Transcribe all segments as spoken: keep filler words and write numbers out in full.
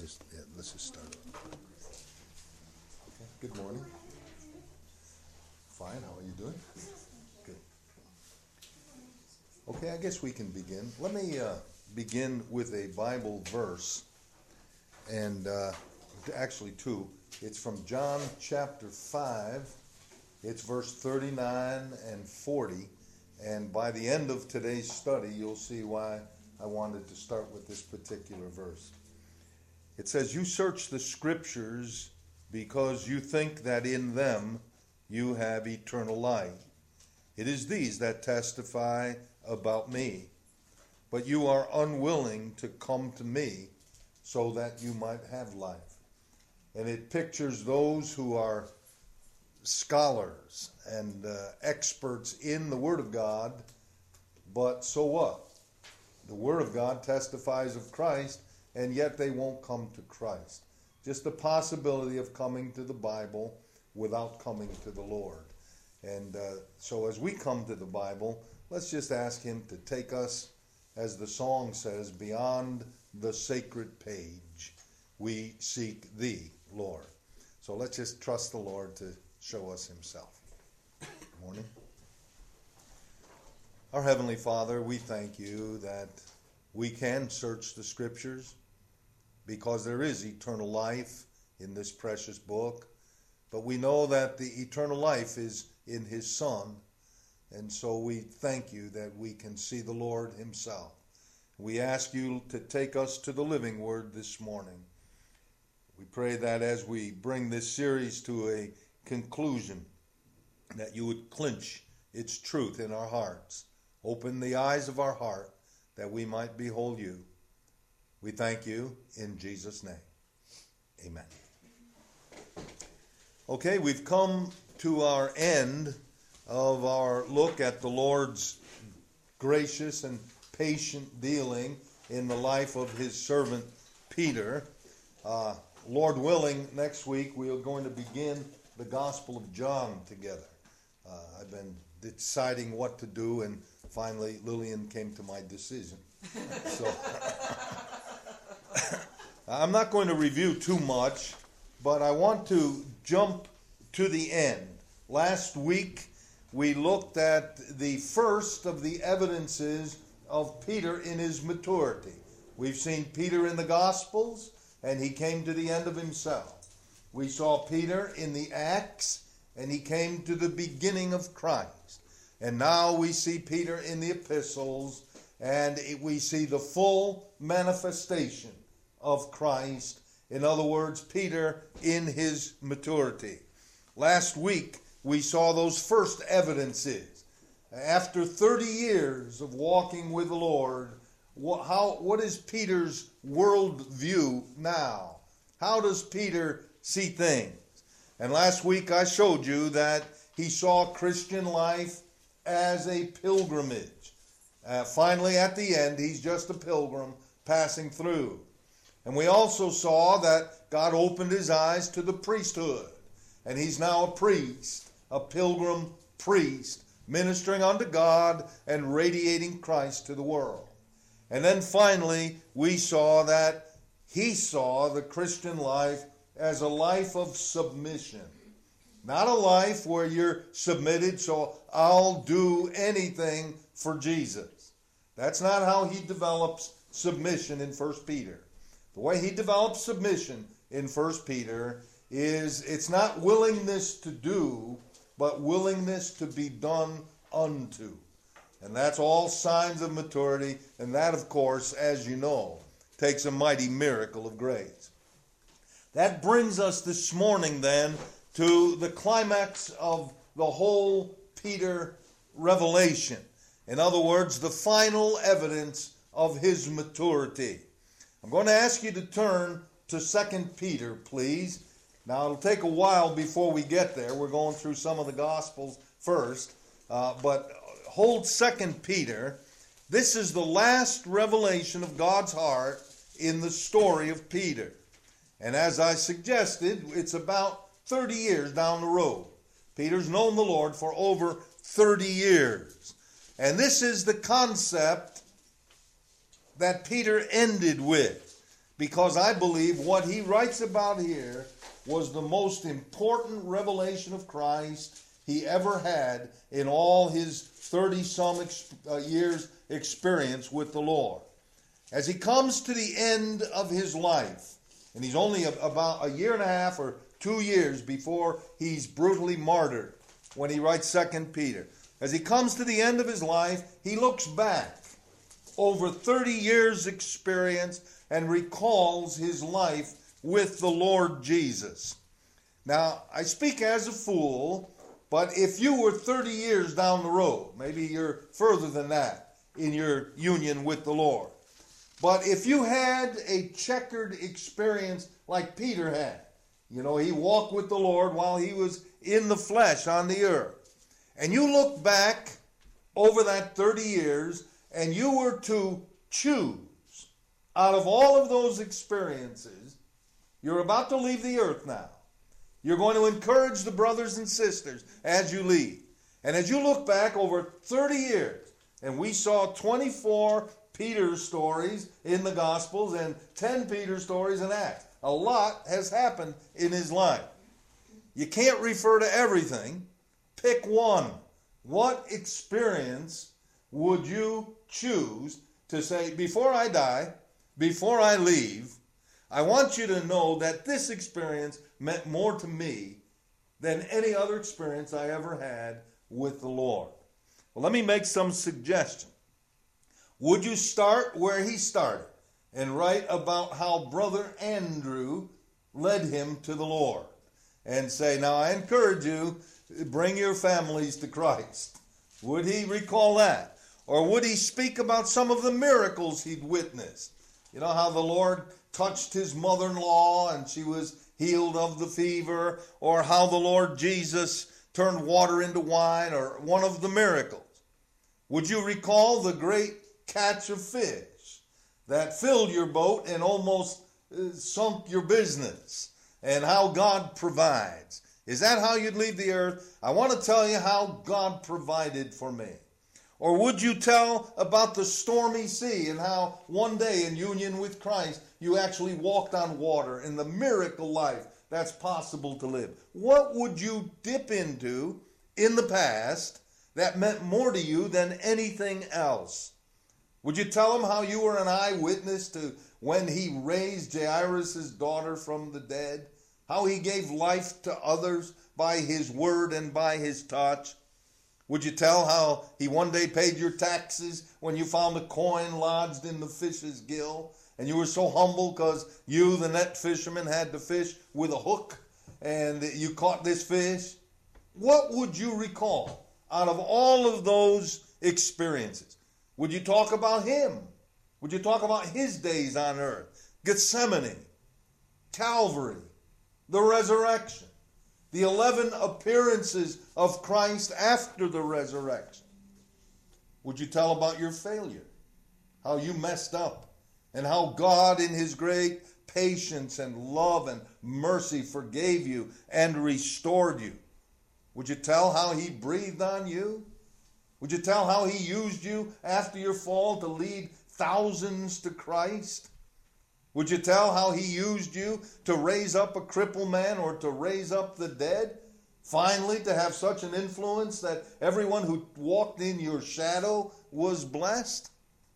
just, yeah, let's just start. Okay. Good morning. Fine. How are you doing? Good. Okay, I guess we can begin. Let me uh, begin with a Bible verse, and uh, actually two. It's from John chapter five. It's verse thirty-nine and forty. And by the end of today's study, you'll see why I wanted to start with this particular verse. It says, "You search the scriptures because you think that in them you have eternal life. It is these that testify about me. But you are unwilling to come to me so that you might have life." And it pictures those who are scholars and uh, experts in the Word of God, but so what? The Word of God testifies of Christ, and yet they won't come to Christ. Just the possibility of coming to the Bible without coming to the Lord. And uh, so as we come to the Bible, let's just ask Him to take us, as the song says, beyond the sacred page. We seek Thee, Lord. So let's just trust the Lord to show us Himself. Good morning. Our Heavenly Father, we thank You that we can search the Scriptures because there is eternal life in this precious book. But we know that the eternal life is in His Son. And so we thank You that we can see the Lord Himself. We ask You to take us to the living Word this morning. We pray that as we bring this series to a conclusion, that You would clinch its truth in our hearts. Open the eyes of our heart that we might behold You. We thank You in Jesus' name. Amen. Okay, we've come to our end of our look at the Lord's gracious and patient dealing in the life of His servant Peter. Uh, Lord willing, next week we are going to begin the Gospel of John together. Uh, I've been deciding what to do, and finally Lillian came to my decision. So I'm not going to review too much, but I want to jump to the end. Last week we looked at the first of the evidences of Peter in his maturity. We've seen Peter in the Gospels, and he came to the end of himself. We saw Peter in the Acts, and he came to the beginning of Christ. And now we see Peter in the epistles, and we see the full manifestation of Christ. In other words, Peter in his maturity. Last week, we saw those first evidences. After thirty years of walking with the Lord, what, how, what is Peter's worldview now? How does Peter see things? And last week I showed you that he saw Christian life as a pilgrimage. Uh, finally, at the end, he's just a pilgrim passing through. And we also saw that God opened his eyes to the priesthood. And he's now a priest, a pilgrim priest, ministering unto God and radiating Christ to the world. And then finally, we saw that he saw the Christian life as a life of submission. Not a life where you're submitted, so I'll do anything for Jesus. That's not how he develops submission in First Peter. The way he develops submission in First Peter is it's not willingness to do, but willingness to be done unto. And that's all signs of maturity, and that, of course, as you know, takes a mighty miracle of grace. That brings us this morning, then, to the climax of the whole Peter revelation. In other words, the final evidence of his maturity. I'm going to ask you to turn to Second Peter, please. Now, it'll take a while before we get there. We're going through some of the Gospels first. Uh, but hold Second Peter. This is the last revelation of God's heart in the story of Peter. And as I suggested, it's about thirty years down the road. Peter's known the Lord for over thirty years. And this is the concept that Peter ended with. because I believe what he writes about here was the most important revelation of Christ he ever had in all his thirty-some ex- uh, years experience with the Lord. As he comes to the end of his life, and he's only a, about a year and a half or two years before he's brutally martyred when he writes Second Peter. As he comes to the end of his life, he looks back over thirty years' experience and recalls his life with the Lord Jesus. Now, I speak as a fool, but if you were thirty years down the road, maybe you're further than that in your union with the Lord, but if you had a checkered experience like Peter had, you know, he walked with the Lord while he was in the flesh on the earth, and you look back over that thirty years and you were to choose out of all of those experiences, you're about to leave the earth now. You're going to encourage the brothers and sisters as you leave. And as you look back over thirty years, and we saw twenty-four Peter stories in the Gospels and ten Peter stories in Acts. A lot has happened in his life. You can't refer to everything. Pick one. What experience would you choose to say, before I die, before I leave, I want you to know that this experience meant more to me than any other experience I ever had with the Lord? Well, let me make some suggestions. Would you start where he started and write about how Brother Andrew led him to the Lord? And say, now I encourage you, bring your families to Christ. Would he recall that? Or would he speak about some of the miracles he'd witnessed? You know how the Lord touched his mother-in-law and she was healed of the fever, or how the Lord Jesus turned water into wine, or one of the miracles. Would you recall the great catch of fish that filled your boat and almost uh, sunk your business, and how God provides? Is that how you'd leave the earth? I want to tell you how God provided for me. Or would you tell about the stormy sea and how one day in union with Christ you actually walked on water, in the miracle life that's possible to live? What would you dip into in the past that meant more to you than anything else? Would you tell him how you were an eyewitness to when he raised Jairus' daughter from the dead? How he gave life to others by his word and by his touch? Would you tell how he one day paid your taxes when you found a coin lodged in the fish's gill, and you were so humble because you, the net fisherman, had to fish with a hook and you caught this fish? What would you recall out of all of those experiences? Would you talk about him? Would you talk about his days on earth? Gethsemane, Calvary, the resurrection, the eleven appearances of Christ after the resurrection. Would you tell about your failure, how you messed up, and how God in his great patience and love and mercy forgave you and restored you? Would you tell how he breathed on you? Would you tell how he used you after your fall to lead thousands to Christ? Would you tell how he used you to raise up a crippled man or to raise up the dead? Finally, to have such an influence that everyone who walked in your shadow was blessed?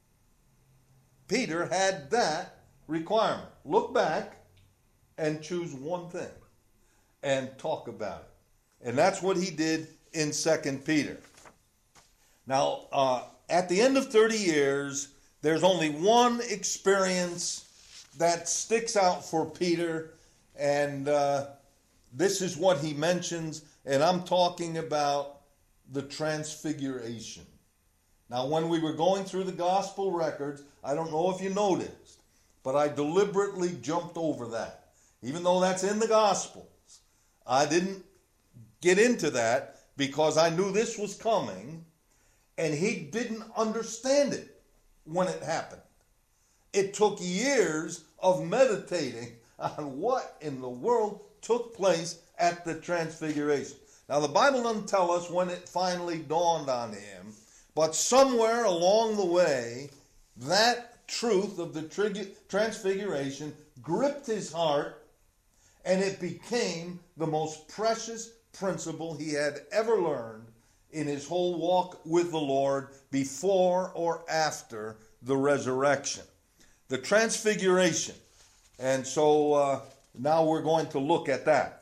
Peter had that requirement. Look back and choose one thing and talk about it. And that's what he did in Second Peter. Now, uh, at the end of thirty years, there's only one experience that sticks out for Peter, and uh, this is what he mentions, and I'm talking about the transfiguration. Now, when we were going through the gospel records, I don't know if you noticed, but I deliberately jumped over that. Even though that's in the Gospels, I didn't get into that because I knew this was coming, and he didn't understand it when it happened. It took years of meditating on what in the world took place at the transfiguration. Now, the Bible doesn't tell us when it finally dawned on him, but somewhere along the way, that truth of the trigu- transfiguration gripped his heart, and it became the most precious principle he had ever learned in his whole walk with the Lord before or after the resurrection. The transfiguration. And so uh, now we're going to look at that.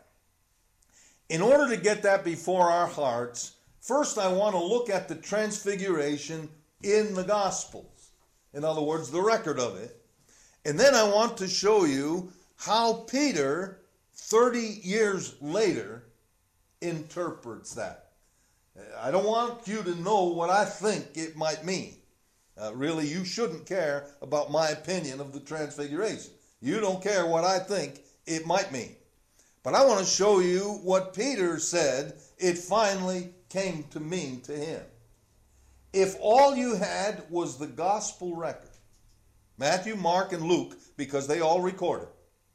In order to get that before our hearts, first I want to look at the transfiguration in the Gospels. In other words, the record of it. And then I want to show you how Peter, thirty years later, interprets that. I don't want you to know what I think it might mean. Uh, really, you shouldn't care about my opinion of the transfiguration. You don't care what I think it might mean. But I want to show you what Peter said it finally came to mean to him. If all you had was the gospel record, Matthew, Mark, and Luke, because they all recorded,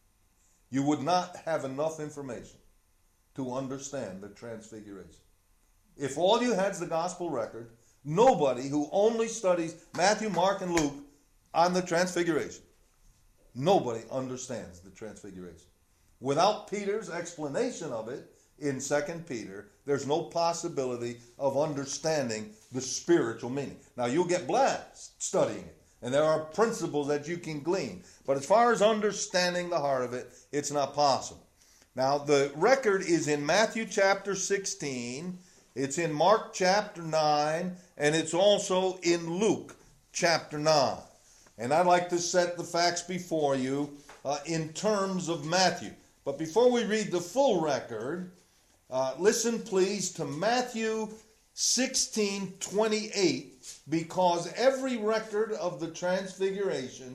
you would not have enough information to understand the transfiguration. If all you had is the gospel record, nobody who only studies Matthew, Mark, and Luke on the transfiguration, nobody understands the transfiguration. Without Peter's explanation of it in Second Peter, there's no possibility of understanding the spiritual meaning. Now, you'll get blessed studying it, and there are principles that you can glean. But as far as understanding the heart of it, it's not possible. Now, the record is in Matthew chapter sixteen, it's in Mark chapter nine, and it's also in Luke chapter nine. And I'd like to set the facts before you uh, in terms of Matthew. But before we read the full record, uh, listen please to Matthew sixteen twenty-eight, because every record of the transfiguration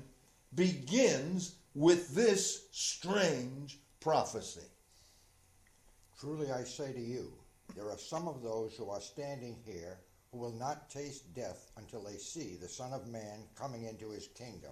begins with this strange prophecy. Truly I say to you, there are some of those who are standing here who will not taste death until they see the Son of Man coming into his kingdom.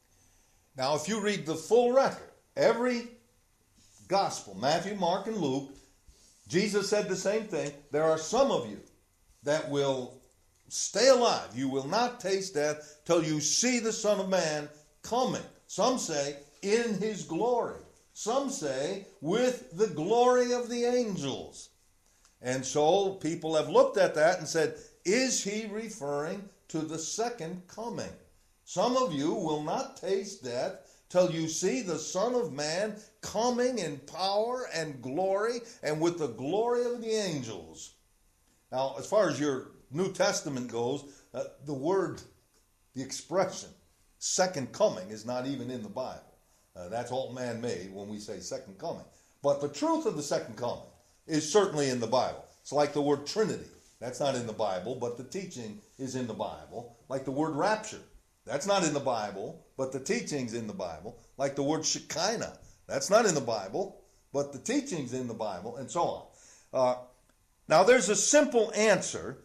Now, if you read the full record, every gospel, Matthew, Mark, and Luke, Jesus said the same thing. There are some of you that will stay alive. You will not taste death till you see the Son of Man coming. Some say in his glory. Some say with the glory of the angels. And so people have looked at that and said, is he referring to the second coming? Some of you will not taste death till you see the Son of Man coming in power and glory and with the glory of the angels. Now, as far as your New Testament goes, uh, the word, the expression, second coming is not even in the Bible. Uh, that's all man-made when we say second coming. But the truth of the second coming is certainly in the Bible. It's like the word Trinity. That's not in the Bible, but the teaching is in the Bible. Like the word rapture. That's not in the Bible, but the teaching's in the Bible. Like the word Shekinah. That's not in the Bible, but the teaching's in the Bible, and so on. Uh, now, there's a simple answer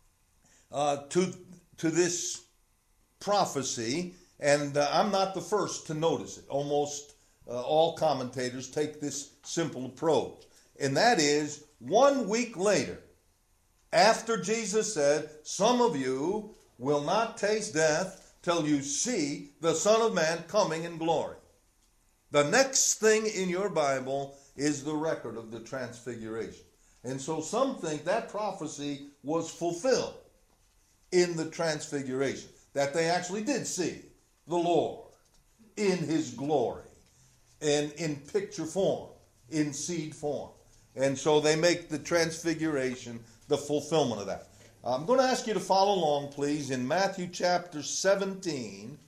uh, to, to this prophecy, and uh, I'm not the first to notice it. Almost uh, all commentators take this simple approach. And that is, one week later, after Jesus said, some of you will not taste death till you see the Son of Man coming in glory. The next thing in your Bible is the record of the transfiguration. And so some think that prophecy was fulfilled in the transfiguration, that they actually did see the Lord in his glory and in picture form, in seed form. And so they make the transfiguration the fulfillment of that. I'm going to ask you to follow along, please, in Matthew chapter seventeen.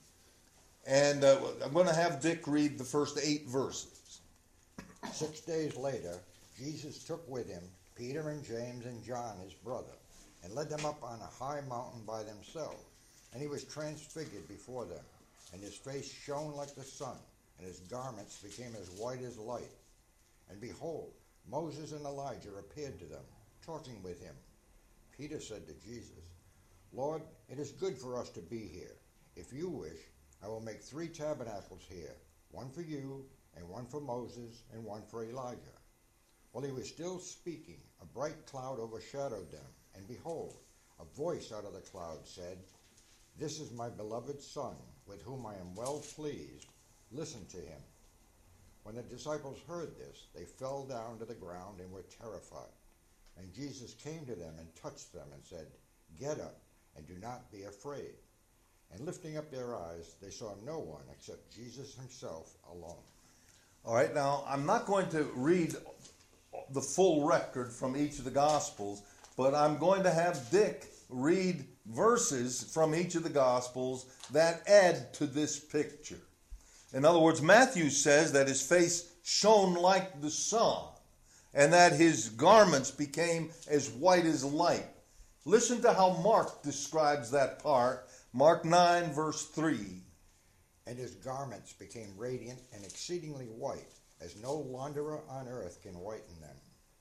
And uh, I'm going to have Dick read the first eight verses. Six days later, Jesus took with him Peter and James and John, his brother, and led them up on a high mountain by themselves. And he was transfigured before them, and his face shone like the sun, and his garments became as white as light. And behold, Moses and Elijah appeared to them, talking with him. Peter said to Jesus, Lord, it is good for us to be here. If you wish, I will make three tabernacles here, one for you, and one for Moses, and one for Elijah. While he was still speaking, a bright cloud overshadowed them, and behold, a voice out of the cloud said, "This is my beloved Son, with whom I am well pleased. Listen to him." When the disciples heard this, they fell down to the ground and were terrified. And Jesus came to them and touched them and said, "Get up, and do not be afraid." And lifting up their eyes, they saw no one except Jesus himself alone. All right, now I'm not going to read the full record from each of the Gospels, but I'm going to have Dick read verses from each of the Gospels that add to this picture. In other words, Matthew says that his face shone like the sun and that his garments became as white as light. Listen to how Mark describes that part. Mark nine, verse three. "And his garments became radiant and exceedingly white, as no launderer on earth can whiten them."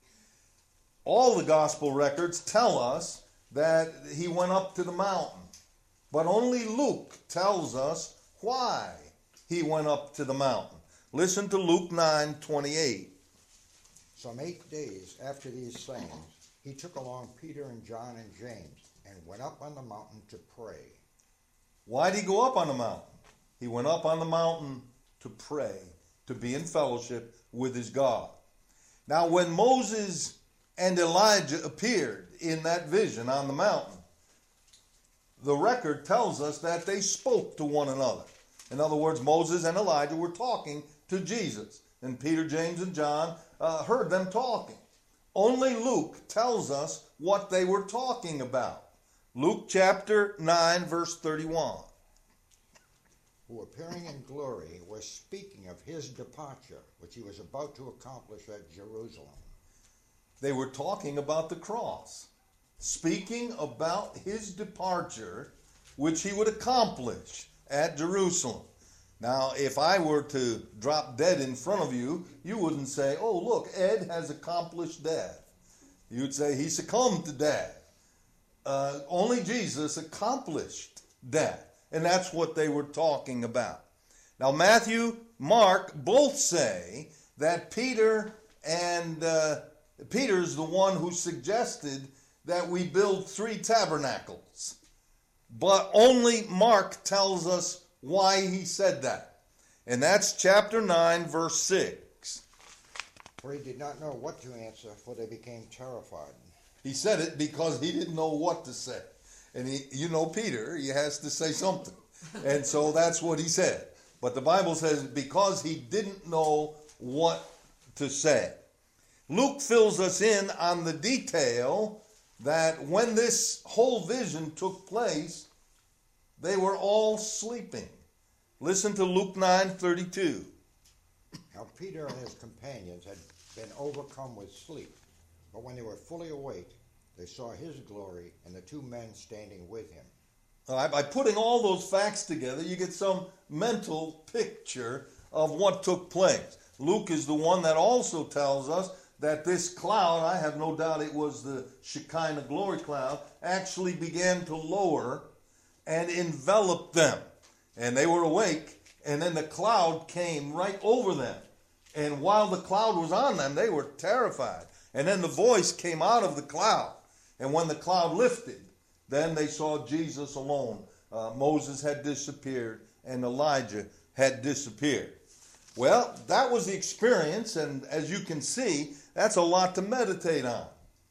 All the gospel records tell us that he went up to the mountain, but only Luke tells us why he went up to the mountain. Listen to Luke nine twenty-eight. "Some eight days after these sayings, he took along Peter and John and James and went up on the mountain to pray." Why did he go up on the mountain? He went up on the mountain to pray, to be in fellowship with his God. Now, when Moses and Elijah appeared in that vision on the mountain, the record tells us that they spoke to one another. In other words, Moses and Elijah were talking to Jesus, and Peter, James, and John uh, heard them talking. Only Luke tells us what they were talking about. Luke chapter nine, verse thirty-one. "Who appearing in glory was speaking of his departure, which he was about to accomplish at Jerusalem." They were talking about the cross, speaking about his departure, which he would accomplish at Jerusalem. Now, if I were to drop dead in front of you, you wouldn't say, "Oh, look, Ed has accomplished death." You'd say, "He succumbed to death." Uh, only Jesus accomplished death. And that's what they were talking about. Now, Matthew, Mark both say that Peter and uh, Peter's the one who suggested that we build three tabernacles. But only Mark tells us why he said that. And that's chapter nine, verse six. "For he did not know what to answer, for they became terrified." He said it because he didn't know what to say. And he, you know Peter, he has to say something. And so that's what he said. But the Bible says because he didn't know what to say. Luke fills us in on the detail that when this whole vision took place, they were all sleeping. Listen to Luke nine thirty-two. "Now Peter and his companions had been overcome with sleep, but when they were fully awake, they saw his glory and the two men standing with him." All right, by putting all those facts together, you get some mental picture of what took place. Luke is the one that also tells us that this cloud, I have no doubt it was the Shekinah glory cloud, actually began to lower and envelop them. And they were awake, and then the cloud came right over them. And while the cloud was on them, they were terrified. And then the voice came out of the cloud. And when the cloud lifted, then they saw Jesus alone. Uh, Moses had disappeared, and Elijah had disappeared. Well, that was the experience, and as you can see, that's a lot to meditate on.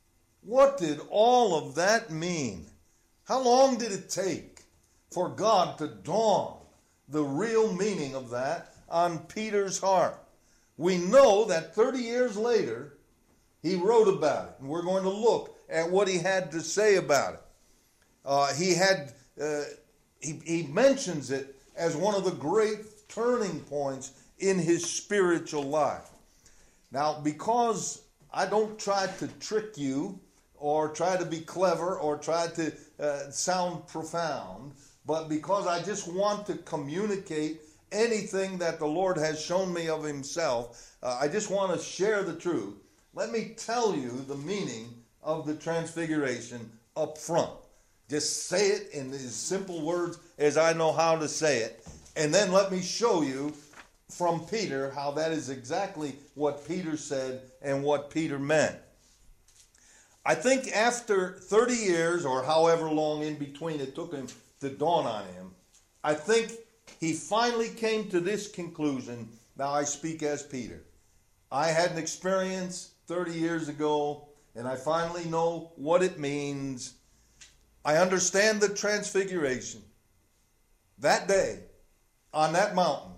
What did all of that mean? How long did it take for God to dawn the real meaning of that on Peter's heart? We know that thirty years later, he wrote about it, and we're going to look at what he had to say about it. Uh, he had uh, he, he mentions it as one of the great turning points in his spiritual life. Now, because I don't try to trick you or try to be clever or try to uh, sound profound, but because I just want to communicate anything that the Lord has shown me of himself, uh, I just want to share the truth. Let me tell you the meaning of the transfiguration up front. Just say it in as simple words as I know how to say it. And then let me show you from Peter how that is exactly what Peter said and what Peter meant. I think after thirty years, or however long in between it took him to dawn on him, I think he finally came to this conclusion. Now I speak as Peter. I had an experience thirty years ago, and I finally know what it means. I understand the transfiguration. That day, on that mountain,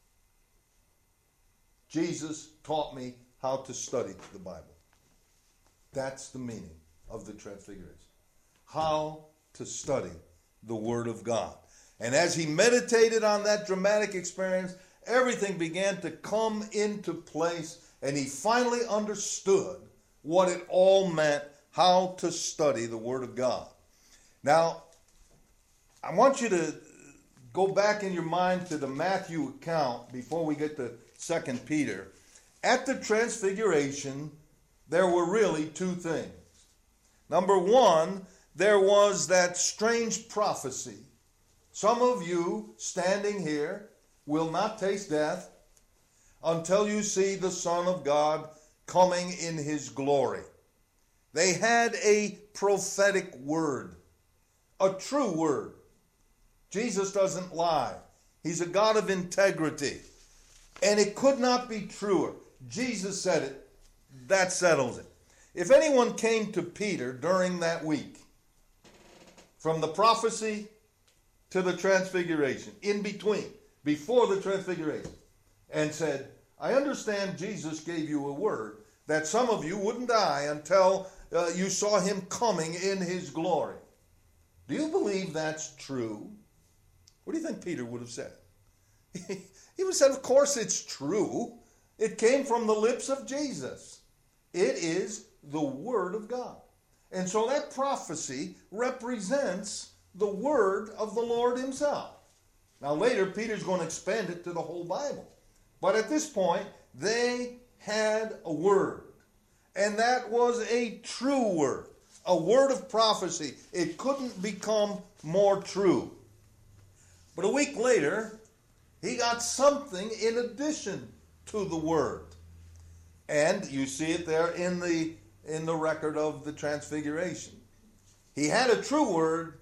Jesus taught me how to study the Bible. That's the meaning of the transfiguration. How to study the Word of God. And as he meditated on that dramatic experience, everything began to come into place, and he finally understood what it all meant, how to study the Word of God. Now, I want you to go back in your mind to the Matthew account before we get to Second Peter. At the transfiguration, there were really two things. Number one, there was that strange prophecy. Some of you standing here will not taste death until you see the Son of God coming in his glory. They had a prophetic word, a true word. Jesus doesn't lie. He's a God of integrity. And it could not be truer. Jesus said it. That settles it. If anyone came to Peter during that week, from the prophecy to the transfiguration, in between, before the transfiguration, and said, I understand Jesus gave you a word that some of you wouldn't die until uh, you saw him coming in his glory. Do you believe that's true? What do you think Peter would have said? He would have said, of course it's true. It came from the lips of Jesus. It is the Word of God. And so that prophecy represents the Word of the Lord himself. Now later, Peter's going to expand it to the whole Bible. But at this point, they had a word. And that was a true word. A word of prophecy. It couldn't become more true. But a week later, he got something in addition to the word. And you see it there in the, in the record of the transfiguration. He had a true word.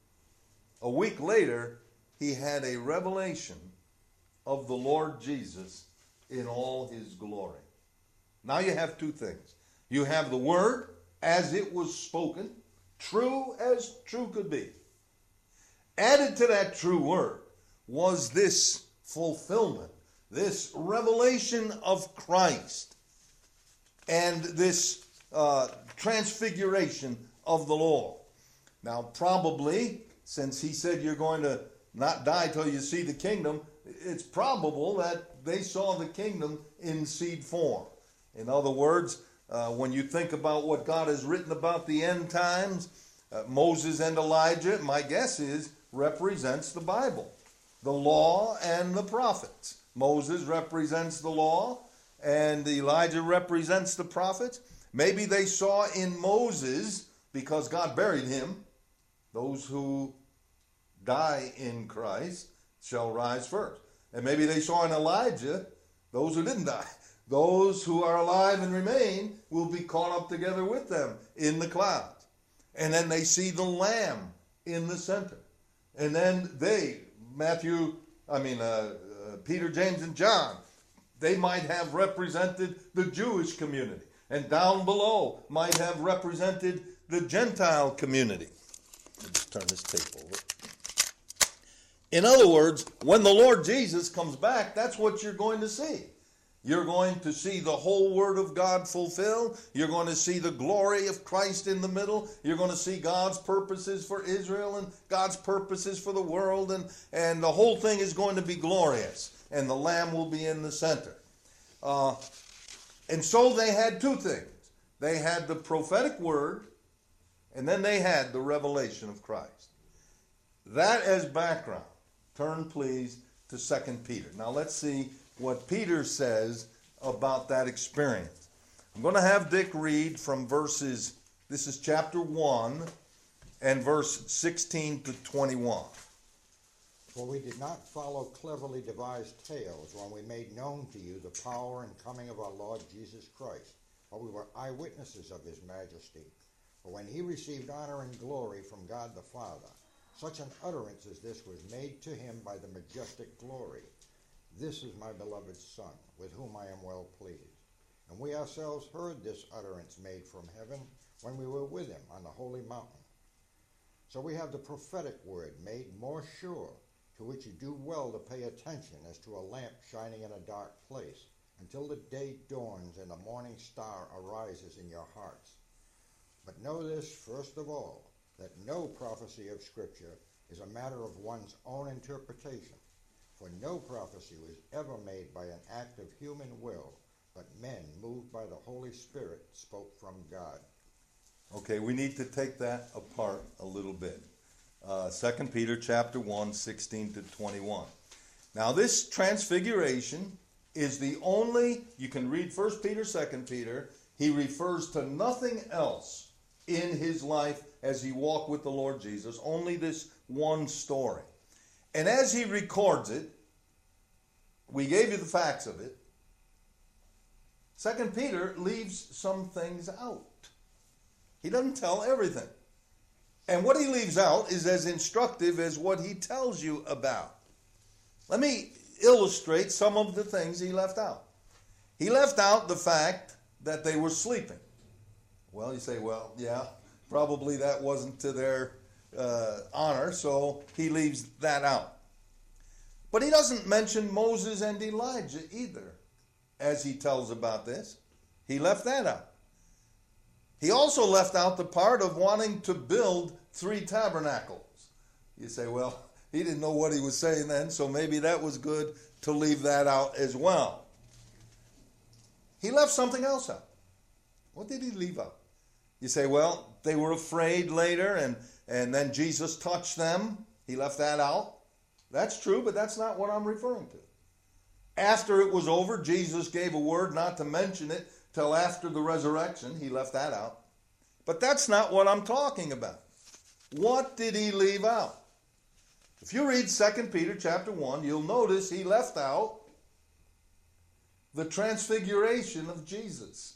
A week later, he had a revelation of the Lord Jesus in all his glory. Now you have two things. You have the word as it was spoken, true as true could be. Added to that true word was this fulfillment, this revelation of Christ, and this uh, transfiguration of the Lord. Now, probably, since he said you're going to not die till you see the kingdom, it's probable that they saw the kingdom in seed form. In other words, uh, when you think about what God has written about the end times, uh, Moses and Elijah, my guess is, represents the Bible, the law and the prophets. Moses represents the law, and Elijah represents the prophets. Maybe they saw in Moses, because God buried him, those who die in Christ shall rise first. And maybe they saw in Elijah, those who didn't die. Those who are alive and remain will be caught up together with them in the clouds. And then they see the Lamb in the center. And then they, Matthew, I mean, uh, uh, Peter, James, and John, they might have represented the Jewish community. And down below might have represented the Gentile community. Let's turn this tape over. In other words, when the Lord Jesus comes back, that's what you're going to see. You're going to see the whole Word of God fulfilled. You're going to see the glory of Christ in the middle. You're going to see God's purposes for Israel and God's purposes for the world. And, and the whole thing is going to be glorious. And the Lamb will be in the center. Uh, and so they had two things. They had the prophetic word, and then they had the revelation of Christ. That as background. Turn, please, to Second Peter. Now let's see what Peter says about that experience. I'm going to have Dick read from verses, this is chapter one, and verse sixteen to twenty-one. For we did not follow cleverly devised tales when we made known to you the power and coming of our Lord Jesus Christ, but we were eyewitnesses of his majesty. For when he received honor and glory from God the Father, Such an utterance as this was made to him by the majestic glory. This is my beloved Son, with whom I am well pleased. And we ourselves heard this utterance made from heaven when we were with him on the holy mountain. So we have the prophetic word made more sure, to which you do well to pay attention as to a lamp shining in a dark place, until the day dawns and the morning star arises in your hearts. But know this, first of all, that no prophecy of Scripture is a matter of one's own interpretation. For no prophecy was ever made by an act of human will, but men, moved by the Holy Spirit, spoke from God. Okay, we need to take that apart a little bit. Uh, Second Peter chapter one, sixteen to twenty-one. Now this transfiguration is the only, you can read First Peter, Second Peter, he refers to nothing else in his life as he walked with the Lord Jesus, only this one story. And as he records it, we gave you the facts of it, Second Peter leaves some things out. He doesn't tell everything. And what he leaves out is as instructive as what he tells you about. Let me illustrate some of the things he left out. He left out the fact that they were sleeping. Well, you say, well, yeah, probably that wasn't to their uh, honor, so he leaves that out. But he doesn't mention Moses and Elijah either, as he tells about this. He left that out. He also left out the part of wanting to build three tabernacles. You say, well, he didn't know what he was saying then, so maybe that was good to leave that out as well. He left something else out. What did he leave out? You say, well, they were afraid later, and, and then Jesus touched them. He left that out. That's true, but that's not what I'm referring to. After it was over, Jesus gave a word not to mention it till after the resurrection. He left that out. But that's not what I'm talking about. What did he leave out? If you read Second Peter chapter one, you'll notice he left out the transfiguration of Jesus.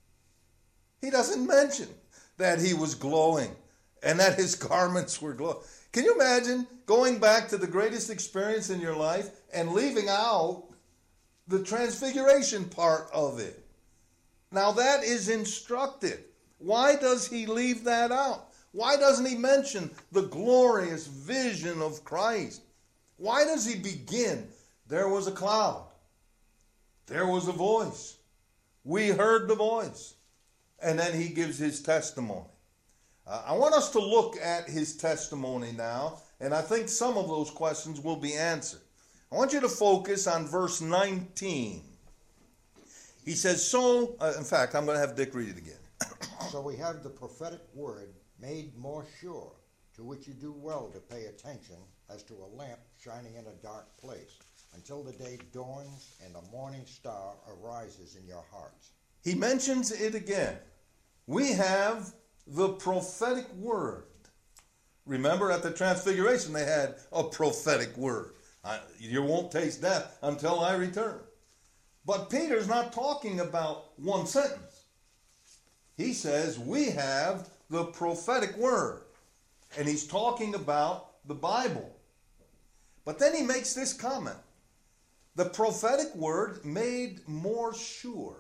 He doesn't mention that he was glowing and that his garments were glowing. Can you imagine going back to the greatest experience in your life and leaving out the transfiguration part of it? Now that is instructive. Why does he leave that out? Why doesn't he mention the glorious vision of Christ? Why does he begin? There was a cloud. There was a voice. We heard the voice. And then he gives his testimony. Uh, I want us to look at his testimony now, and I think some of those questions will be answered. I want you to focus on verse nineteen. He says, so, uh, in fact, I'm going to have Dick read it again. So we have the prophetic word made more sure, to which you do well to pay attention as to a lamp shining in a dark place, until the day dawns and the morning star arises in your hearts. He mentions it again. We have the prophetic word. Remember, at the transfiguration, they had a prophetic word. I, you won't taste death until I return. But Peter's not talking about one sentence. He says, we have the prophetic word. And he's talking about the Bible. But then he makes this comment. The prophetic word made more sure.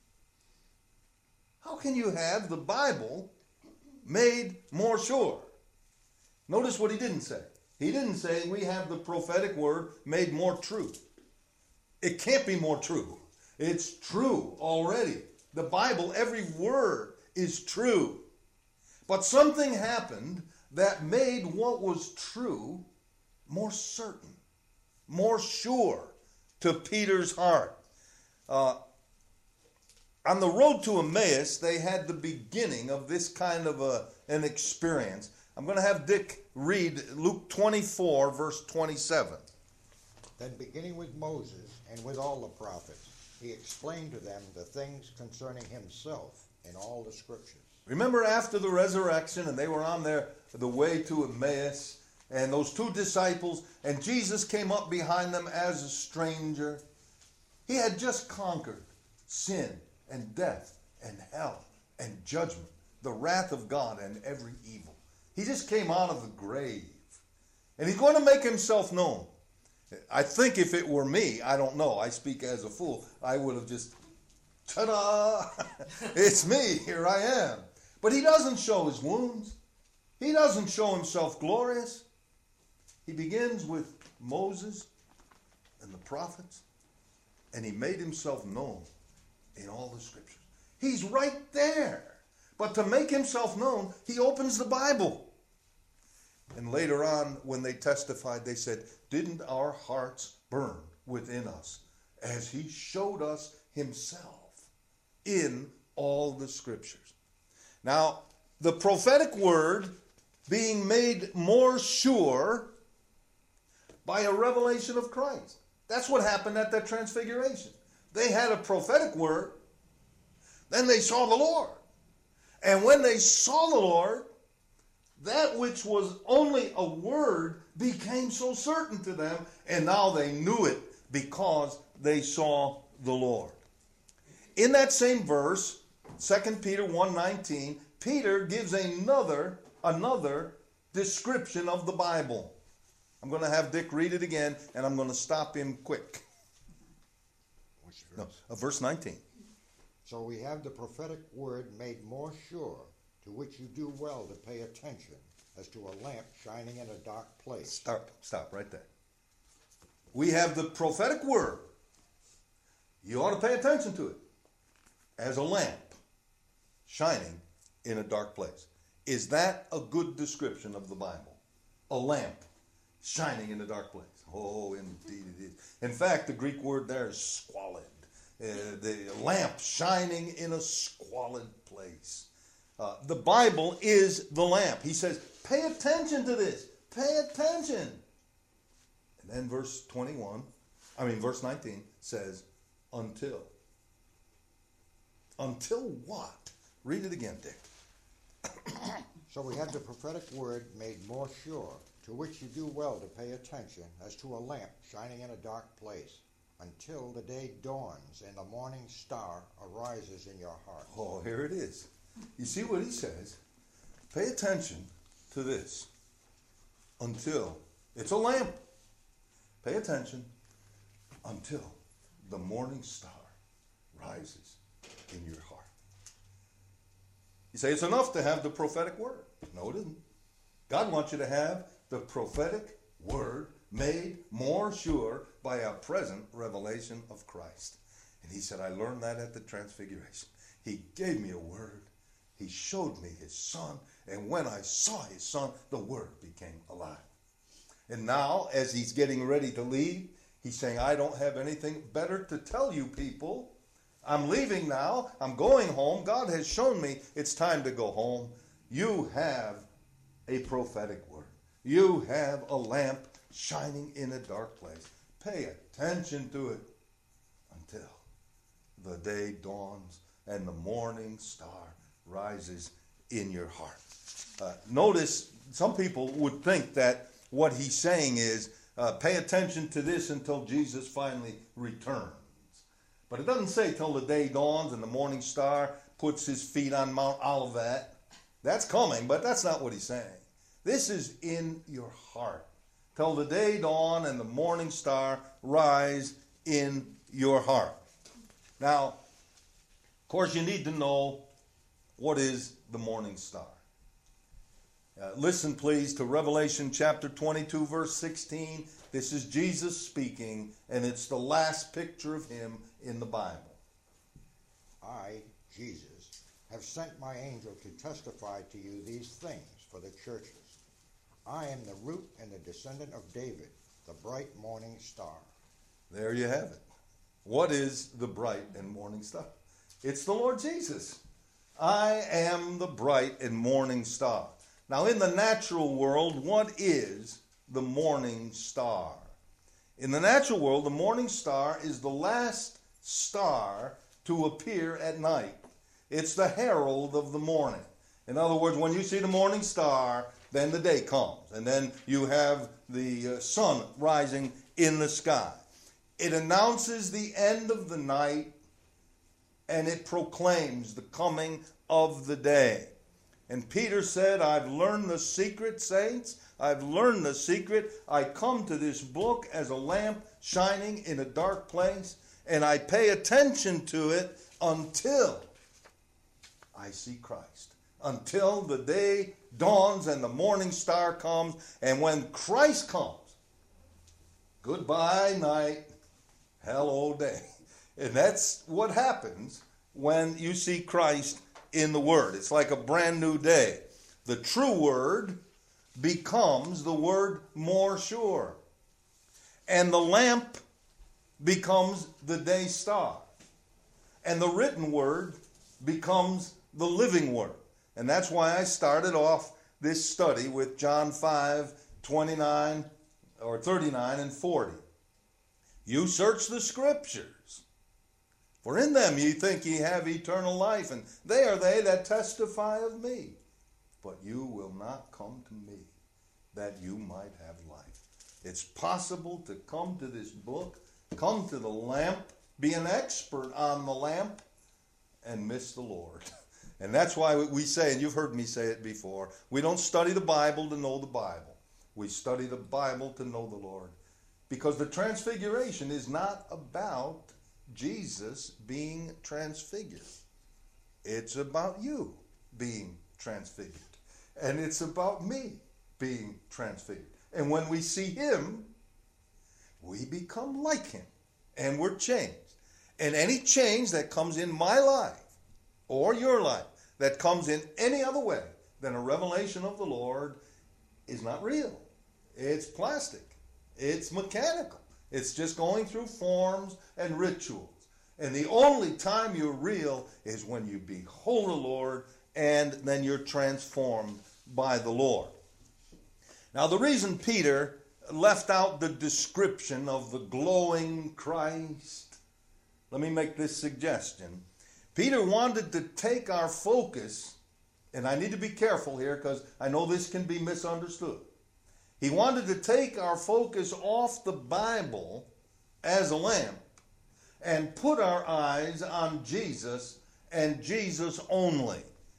How can you have the Bible made more sure? Notice what he didn't say. He didn't say we have the prophetic word made more true. It can't be more true. It's true already. The Bible, every word is true. But something happened that made what was true more certain, more sure to Peter's heart. Uh, on the road to Emmaus, they had the beginning of this kind of a, an experience. I'm going to have Dick read Luke twenty-four, verse twenty-seven. Then beginning with Moses and with all the prophets, he explained to them the things concerning himself in all the scriptures. Remember after the resurrection, and they were on their the way to Emmaus, and those two disciples, and Jesus came up behind them as a stranger. He had just conquered sin and death and hell and judgment, the wrath of God and every evil. He just came out of the grave. And he's going to make himself known. I think if it were me, I don't know, I speak as a fool, I would have just, ta-da, it's me, here I am. But he doesn't show his wounds. He doesn't show himself glorious. He begins with Moses and the prophets, and he made himself known in all the scriptures. He's right there. But to make himself known, he opens the Bible. And later on, when they testified, they said, didn't our hearts burn within us as he showed us himself in all the scriptures? Now, the prophetic word being made more sure by a revelation of Christ. That's what happened at that transfiguration. They had a prophetic word, then they saw the Lord. And when they saw the Lord, that which was only a word became so certain to them, and now they knew it because they saw the Lord. In that same verse, Second Peter one nineteen, Peter gives another, another description of the Bible. I'm going to have Dick read it again, and I'm going to stop him quick. Which verse? No, uh, verse nineteen. So we have the prophetic word made more sure, to which you do well to pay attention, as to a lamp shining in a dark place. Stop, stop right there. We have the prophetic word. You ought to pay attention to it as a lamp shining in a dark place. Is that a good description of the Bible? A lamp shining in a dark place. Oh, indeed it is. In fact, the Greek word there is squalid. Uh, the lamp shining in a squalid place. Uh, the Bible is the lamp. He says, pay attention to this. Pay attention. And then verse twenty-one, I mean verse nineteen says, until. Until what? Read it again, Dick. So we have the prophetic word made more sure, to which you do well to pay attention, as to a lamp shining in a dark place, until the day dawns and the morning star arises in your heart. Oh, here it is. You see what he says? Pay attention to this. Until. It's a lamp. Pay attention until the morning star rises in your heart. You say it's enough to have the prophetic word. No, it isn't. God wants you to have the prophetic word made more sure by a present revelation of Christ. And he said, I learned that at the transfiguration. He gave me a word. He showed me his son. And when I saw his son, the word became alive. And now, as he's getting ready to leave, he's saying, I don't have anything better to tell you people. I'm leaving now. I'm going home. God has shown me it's time to go home. You have a prophetic word. You have a lamp shining in a dark place. Pay attention to it until the day dawns and the morning star rises in your heart. Uh, notice, some people would think that what he's saying is, uh, pay attention to this until Jesus finally returns. But it doesn't say till the day dawns and the morning star puts his feet on Mount Olivet. That's coming, but that's not what he's saying. This is in your heart. Till the day dawn and the morning star rise in your heart. Now, of course, you need to know what is the morning star. Uh, listen, please, to Revelation chapter twenty-two, verse sixteen. This is Jesus speaking, and it's the last picture of him in the Bible. I, Jesus, have sent my angel to testify to you these things for the churches. I am the root and the descendant of David, the bright morning star. There you have it. What is the bright and morning star? It's the Lord Jesus. I am the bright and morning star. Now, in the natural world, what is the morning star? In the natural world, the morning star is the last star to appear at night. It's the herald of the morning. In other words, when you see the morning star, then the day comes. And then you have the uh, sun rising in the sky. It announces the end of the night, and it proclaims the coming of the day. And Peter said, I've learned the secret, saints. I've learned the secret. I come to this book as a lamp shining in a dark place, and I pay attention to it until I see Christ. Until the day dawns and the morning star comes. And when Christ comes, goodbye night, hello day. And that's what happens when you see Christ in the Word. It's like a brand new day. The true Word becomes the Word more sure. And the lamp becomes the day star. And the written Word becomes the living Word. And that's why I started off this study with John five, twenty-nine, or thirty-nine and forty. You search the Scriptures, for in them ye think ye have eternal life, and they are they that testify of me. But you will not come to me, that you might have life. It's possible to come to this book, come to the lamp, be an expert on the lamp, and miss the Lord. And that's why we say, and you've heard me say it before, we don't study the Bible to know the Bible. We study the Bible to know the Lord. Because the transfiguration is not about Jesus being transfigured. It's about you being transfigured. And it's about me being transfigured. And when we see him, we become like him. And we're changed. And any change that comes in my life, or your life, that comes in any other way than a revelation of the Lord is not real. It's plastic. It's mechanical. It's just going through forms and rituals. And the only time you're real is when you behold the Lord and then you're transformed by the Lord. Now, the reason Peter left out the description of the glowing Christ, let me make this suggestion. Peter wanted to take our focus, and I need to be careful here because I know this can be misunderstood. He wanted to take our focus off the Bible as a lamp and put our eyes on Jesus and Jesus only.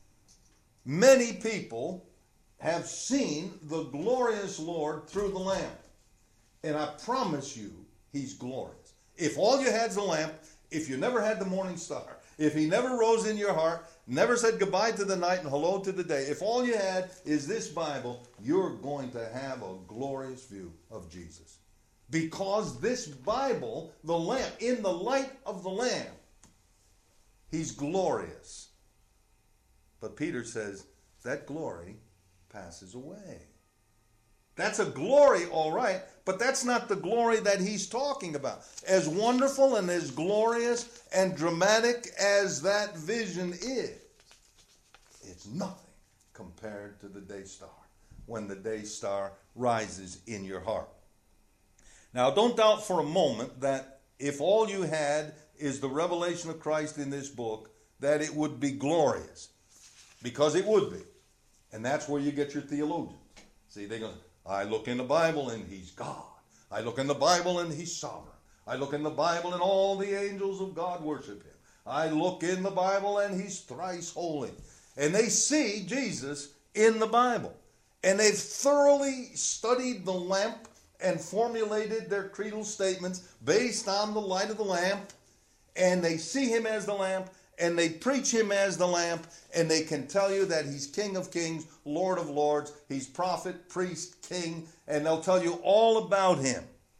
Many people have seen the glorious Lord through the lamp, and I promise you, he's glorious. If all you had is a lamp, if you never had the morning star, if he never rose in your heart, never said goodbye to the night and hello to the day, if all you had is this Bible, you're going to have a glorious view of Jesus. Because this Bible, the lamp, in the light of the lamp, he's glorious. But Peter says that glory passes away. That's a glory, all right, but that's not the glory that he's talking about. As wonderful and as glorious and dramatic as that vision is, it's nothing compared to the day star, when the day star rises in your heart. Now, don't doubt for a moment that if all you had is the revelation of Christ in this book, that it would be glorious, because it would be. And that's where you get your theologians. See, they go, I look in the Bible and he's God. I look in the Bible and he's sovereign. I look in the Bible and all the angels of God worship him. I look in the Bible and he's thrice holy. And they see Jesus in the Bible. And they've thoroughly studied the lamp and formulated their creedal statements based on the light of the lamp. And they see him as the lamp. And they preach him as the lamp, and they can tell you that he's King of Kings, Lord of Lords, he's prophet, priest, king, and they'll tell you all about him.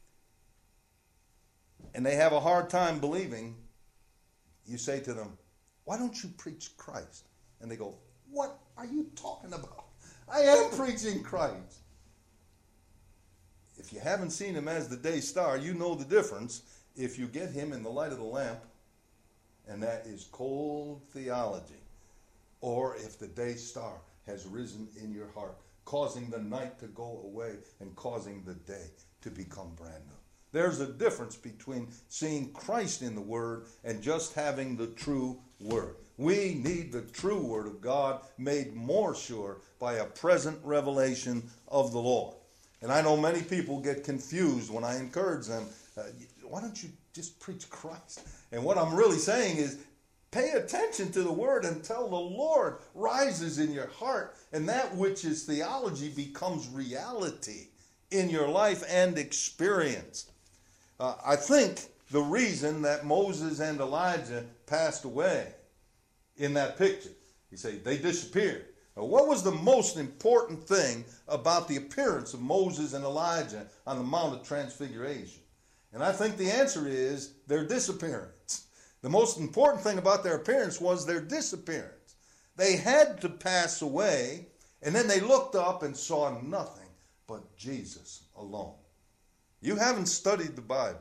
And they have a hard time believing. You say to them, why don't you preach Christ? And they go, what are you talking about? I am preaching Christ. If you haven't seen him as the day star, you know the difference if you get him in the light of the lamp. And that is cold theology. Or if the day star has risen in your heart, causing the night to go away and causing the day to become brand new. There's a difference between seeing Christ in the Word and just having the true Word. We need the true Word of God made more sure by a present revelation of the Lord. And I know many people get confused when I encourage them, uh, why don't you just preach Christ? And what I'm really saying is, Pay attention to the word until the Lord rises in your heart, and that which is theology becomes reality in your life and experience. Uh, I think the reason that Moses and Elijah passed away in that picture, you say they disappeared. Now, what was the most important thing about the appearance of Moses and Elijah on the Mount of Transfiguration? And I think the answer is their disappearance. The most important thing about their appearance was their disappearance. They had to pass away, and then they looked up and saw nothing but Jesus alone. You haven't studied the Bible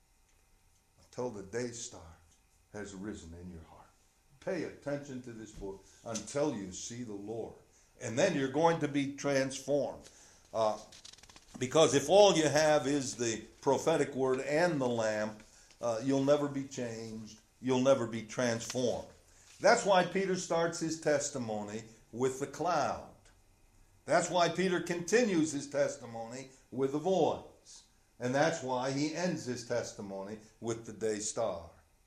until the day star has risen in your heart. Pay attention to this book until you see the Lord. And then you're going to be transformed. Uh, because if all you have is the prophetic word and the lamp, uh, you'll never be changed. You'll never be transformed. That's why Peter starts his testimony with the cloud. That's why Peter continues his testimony with the voice. And that's why he ends his testimony with the day star.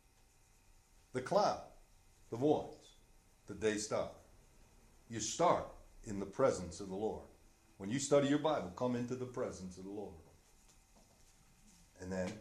The cloud, the voice, the day star. You start in the presence of the Lord. When you study your Bible, come into the presence of the Lord. And then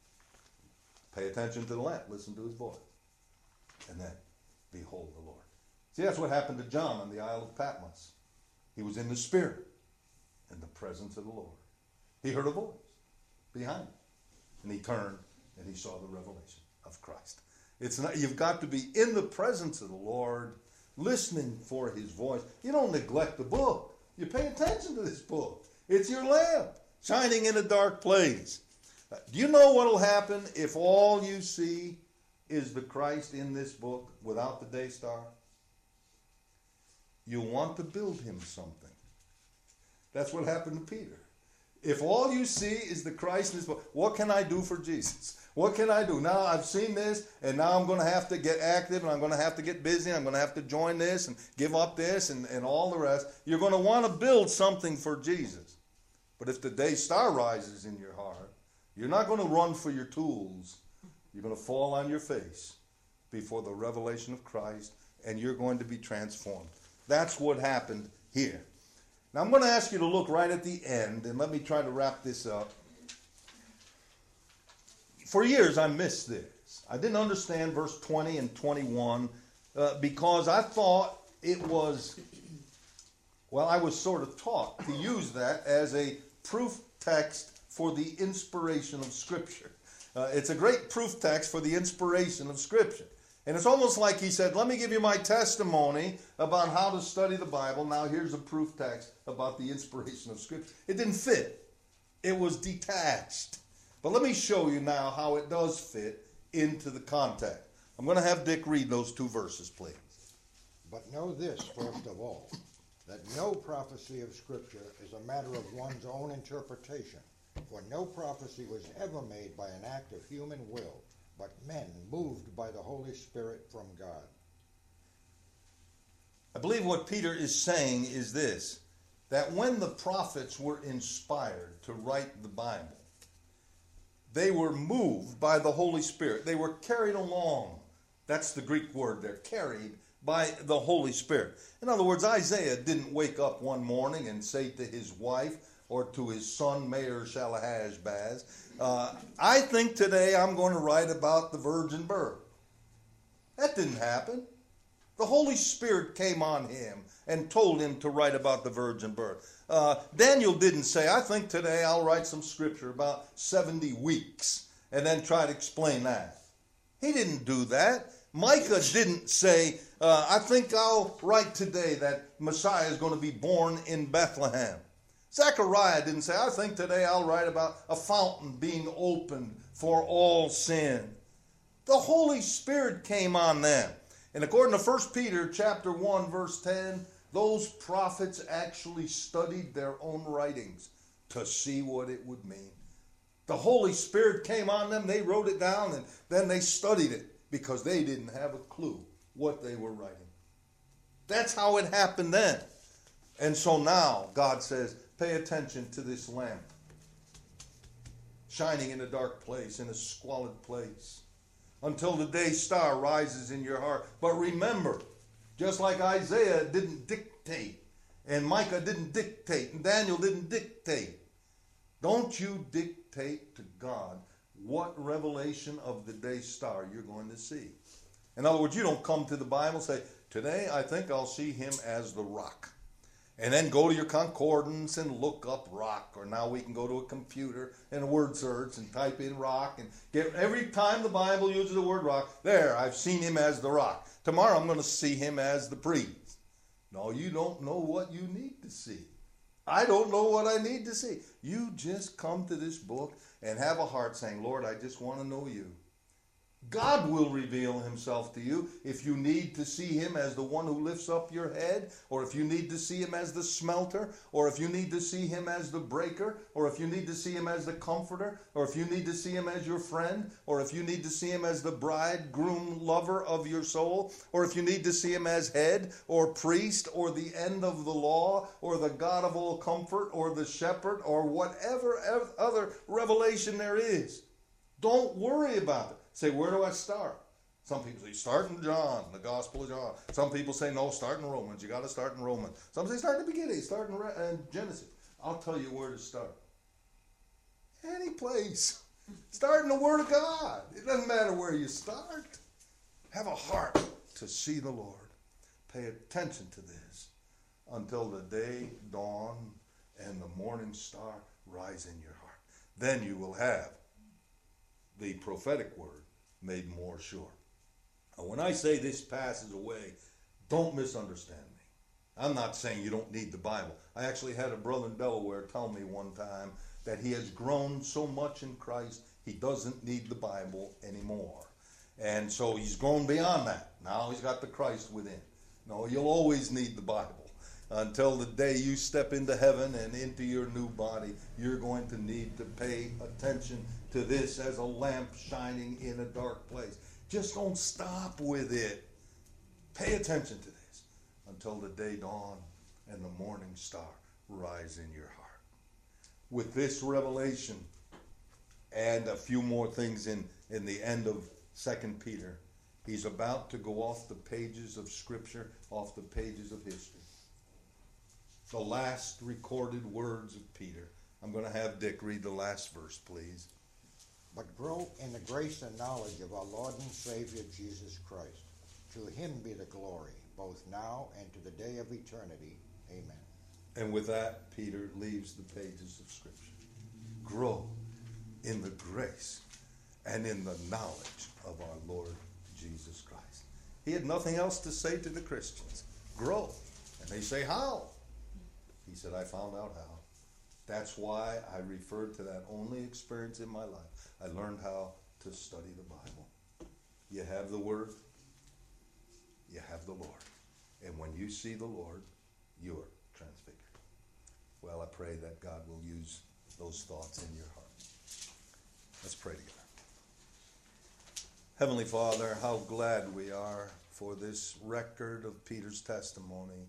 pay attention to the lamp. Listen to his voice. And then behold the Lord. See, that's what happened to John on the Isle of Patmos. He was in the Spirit, in the presence of the Lord. He heard a voice behind him. And he turned and he saw the revelation of Christ. It's not, you've got to be in the presence of the Lord, listening for his voice. You don't neglect the book. You pay attention to this book. It's your lamp, shining in a dark place. Do you know what will happen if all you see is the Christ in this book without the day star? You'll want to build him something. That's what happened to Peter. If all you see is the Christ in this book, what can I do for Jesus? What can I do? Now I've seen this, and now I'm going to have to get active, and I'm going to have to get busy. I'm going to have to join this and give up this and, and all the rest. You're going to want to build something for Jesus. But if the day star rises in your heart, you're not going to run for your tools. You're going to fall on your face before the revelation of Christ, and you're going to be transformed. That's what happened here. Now I'm going to ask you to look right at the end, and let me try to wrap this up. For years I missed this. I didn't understand verse twenty and twenty-one uh, because I thought it was, well, I was sort of taught to use that as a proof text for the inspiration of Scripture. Uh, it's a great proof text for the inspiration of Scripture. And it's almost like he said, let me give you my testimony about how to study the Bible. Now here's a proof text about the inspiration of Scripture. It didn't fit. It was detached. But let me show you now how it does fit into the context. I'm going to have Dick read those two verses, please. But know this, first of all, that no prophecy of Scripture is a matter of one's own interpretation. For no prophecy was ever made by an act of human will, but men moved by the Holy Spirit from God. I believe what Peter is saying is this, that when the prophets were inspired to write the Bible, they were moved by the Holy Spirit. They were carried along. That's the Greek word there, carried by the Holy Spirit. In other words, Isaiah didn't wake up one morning and say to his wife or to his son, Maher Shalahashbaz, uh, I think today I'm going to write about the virgin birth. That didn't happen. The Holy Spirit came on him and told him to write about the virgin birth. Uh, Daniel didn't say, I think today I'll write some scripture about seventy weeks and then try to explain that. He didn't do that. Micah didn't say, uh, I think I'll write today that Messiah is going to be born in Bethlehem. Zechariah didn't say, I think today I'll write about a fountain being opened for all sin. The Holy Spirit came on them. And according to First Peter chapter one, verse ten, those prophets actually studied their own writings to see what it would mean. The Holy Spirit came on them, they wrote it down, and then they studied it because they didn't have a clue what they were writing. That's how it happened then. And so now God says, pay attention to this lamp, shining in a dark place, in a squalid place. until the day star rises in your heart. But remember, just like Isaiah didn't dictate, and Micah didn't dictate, and Daniel didn't dictate, don't you dictate to God what revelation of the day star you're going to see. In other words, you don't come to the Bible and say, today I think I'll see him as the rock. And then go to your concordance and look up rock. Or now we can go to a computer and a word search and type in rock. And get every time the Bible uses the word rock, there, I've seen him as the rock. Tomorrow I'm going to see him as the priest. No, you don't know what you need to see. I don't know what I need to see. You just come to this book and have a heart saying, Lord, I just want to know you. God will reveal himself to you if you need to see him as the one who lifts up your head, or if you need to see him as the smelter, or if you need to see him as the breaker, or if you need to see him as the comforter, or if you need to see him as your friend, or if you need to see him as the bridegroom lover of your soul, or if you need to see him as head or priest or the end of the law or the God of all comfort or the shepherd or whatever other revelation there is. Don't worry about it. Say, where do I start? Some people say, start in John, the Gospel of John. Some people say, no, start in Romans. You got to start in Romans. Some say, start in the beginning, start in uh, Genesis. I'll tell you where to start. Any place. Start in the Word of God. It doesn't matter where you start. Have a heart to see the Lord. Pay attention to this until the day dawn and the morning star rise in your heart. Then you will have the prophetic word made more sure. Now, when I say this passes away, don't misunderstand me. I'm not saying you don't need the Bible. I actually had a brother in Delaware tell me one time that he has grown so much in Christ, he doesn't need the Bible anymore. And so he's grown beyond that. Now he's got the Christ within. No, you'll always need the Bible. Until the day you step into heaven and into your new body, you're going to need to pay attention to this as a lamp shining in a dark place. Just don't stop with it. Pay attention to this until the day dawn and the morning star rise in your heart. With this revelation and a few more things in, in the end of Second Peter, he's about to go off the pages of Scripture, off the pages of history. The last recorded words of Peter. I'm going to have Dick read the last verse, please. But grow in the grace and knowledge of our Lord and Savior Jesus Christ. To him be the glory, both now and to the day of eternity. Amen. And with that, Peter leaves the pages of Scripture. Grow in the grace and in the knowledge of our Lord Jesus Christ. He had nothing else to say to the Christians. Grow. And they say, how? He said, I found out how. That's why I referred to that only experience in my life. I learned how to study the Bible. You have the Word, you have the Lord. And when you see the Lord, you're transfigured. Well, I pray that God will use those thoughts in your heart. Let's pray together. Heavenly Father, how glad we are for this record of Peter's testimony.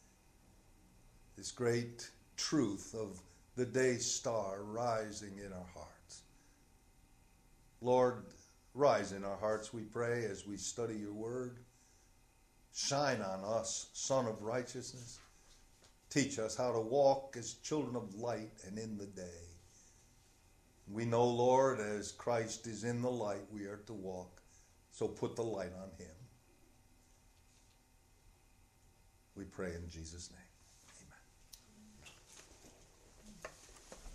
This great truth of the day star rising in our hearts. Lord, rise in our hearts, we pray, as we study your word. Shine on us, Son of Righteousness. Teach us how to walk as children of light and in the day. We know, Lord, as Christ is in the light, we are to walk. So put the light on him. We pray in Jesus' name.